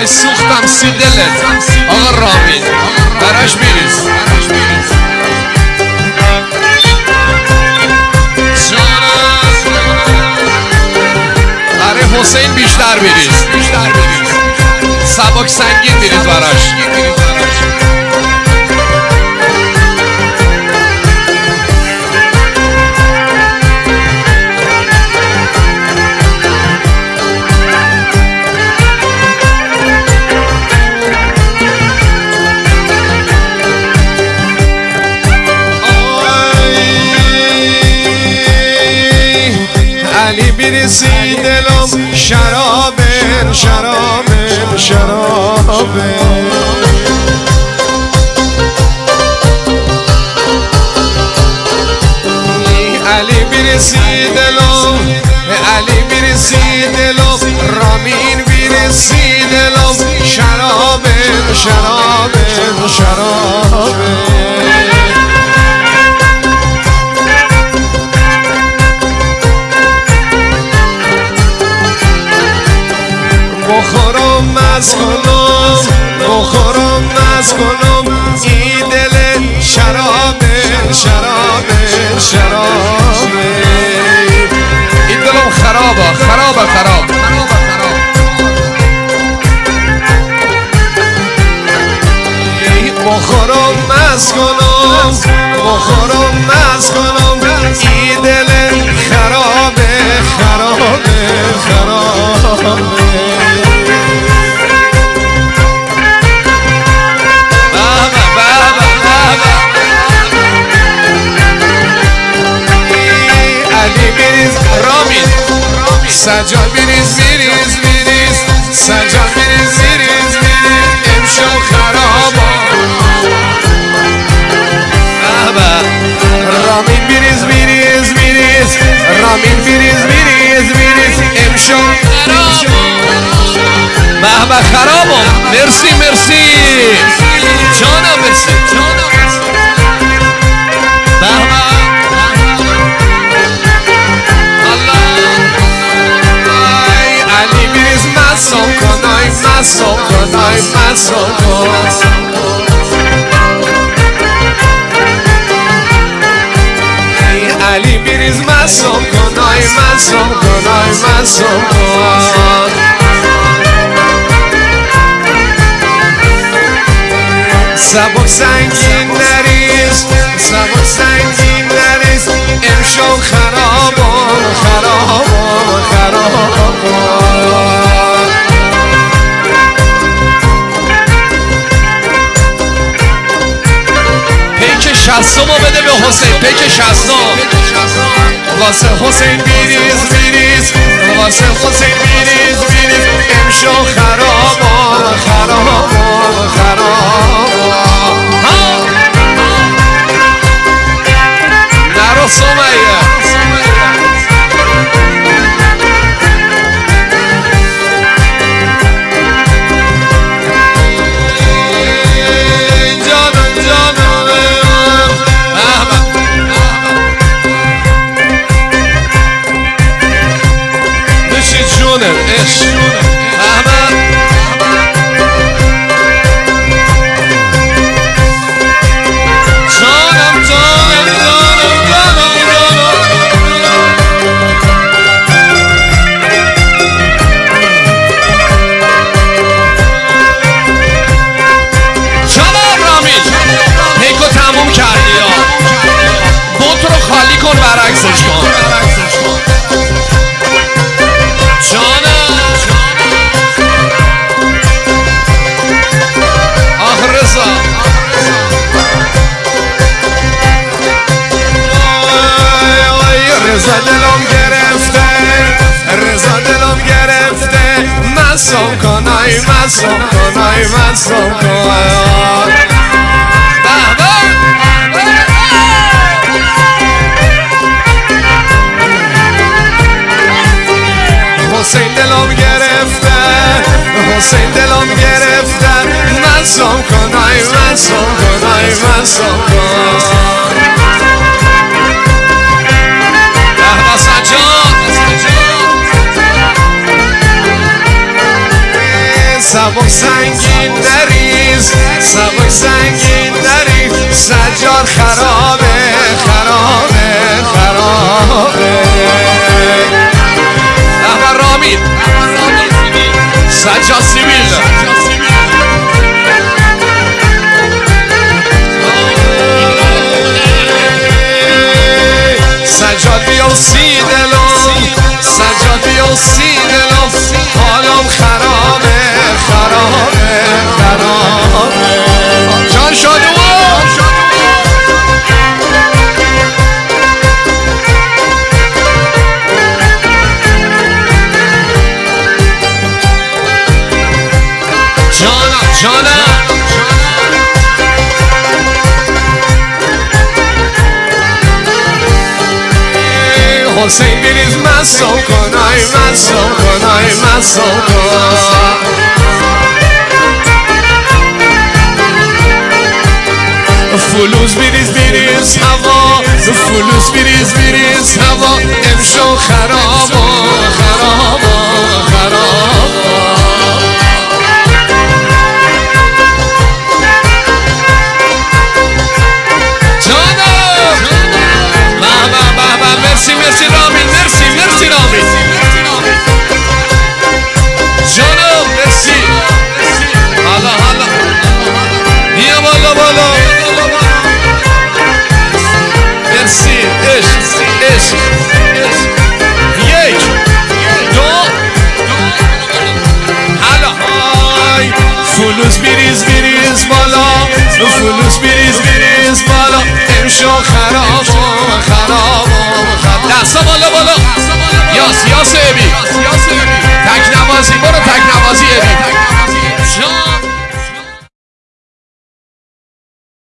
آی سوختم سی دلت آقا رامین براش بیریز آره حسین بیشتر بیریز سبک سنگین بیریز براش علی بیرسی دلم شرابه شرابه شرابه علی بیرسی دلم علی بیرسی دلم رامین بیرسی دلم شرابه شرابه شرابه بخورم مز کنم بخورم مز کنم ای دل شرابه شرابه شرابه این دلم خرابه خرابه خراب بخورم مز کنم بخورم مز کنم ای دل خرابه خرابه خرابه سجاد بیریز بیریز بیریز سجاد بیریز بیریز بیریز امشب خرابا رامین بیریز بیریز بیریز رامین بیریز بیریز بیریز امشب خرابا بابا خرابا مرسی مرسی جانم مرسی بابا مسام کنای مسام کنای مسام کن علی بیریز مسام کنای مسام کنای مسام کن سبک سنگین نریز سبک سنگین نریز امشب خرابان خرابان خرابان شستمو بده به حسین پیک شستم واسه حسین بیریز بیریز واسه حسین بیریز بیریز امشب خرابان خرابان خرابان نرو سمیه برعکسش کن جانم آخ رضا رضا دلم گرفته رضا دلم گرفته مسام کنای مسام کنای مسام کنای حسین دلم گرفته حسین دلم گرفته مسام کنای مسام کنای مسام کن به سجاد سبک سنگین نریز سبک سنگین نریز سجاد خرابه خرابه خرابه احمد رامین سجاد سیبیل سجاد بیا و سی دلم سجاد بیا و سی دلم حالم خرابه خرابه خرابه جان شادوان جانم جانم حسین بریز مسو کن آی مسو کن آی مسو کن فلوس بریز بریز هوا فلوس بریز بریز هوا امشو خرابا خرابا خرابا جانم بابا مرسی مرسی رامین مرسی مرسی رامین جانم مرسی حالا حالا بیا بالا بالا مرسی عشق عشق یک دو حالا های فلوس بریز بریز بالا فلوس بریز بریز بالا امشو